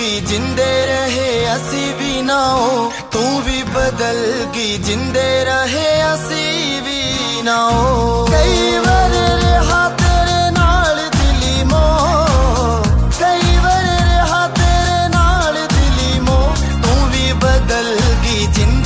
गई जिंदे रहे असी भी ना हो, तू भी बदल गई जिंदे रहे असी भी ना हो। कई